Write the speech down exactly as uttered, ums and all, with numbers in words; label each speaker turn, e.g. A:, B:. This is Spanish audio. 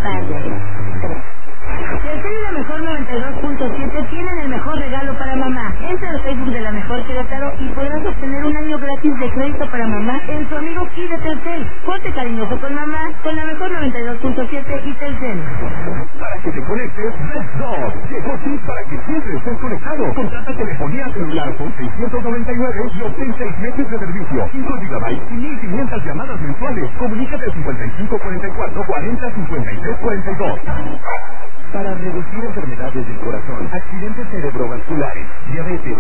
A: Vaya. Telcel y la Mejor noventa y dos punto siete tienen el mejor regalo para mamá. Entra al Facebook de la Mejor Querétaro y podrás obtener un año gratis de crédito para mamá en tu amigo Key de Telcel. Ponte cariñoso con mamá, con la Mejor noventa y dos punto siete y Telcel.
B: Para que te conectes, Let's Go. Llegó Trip para que siempre estés conectado. Contrata telefonía celular con seiscientos noventa y nueve y obtén seis meses de servicio, cinco gigabytes y mil quinientas llamadas mensuales. Comunícate al cincuenta y cinco cuarenta y cuatro cuarenta cincuenta y tres cuarenta y dos. Para reducir enfermedades del corazón, accidentes cerebrovasculares, diabetes,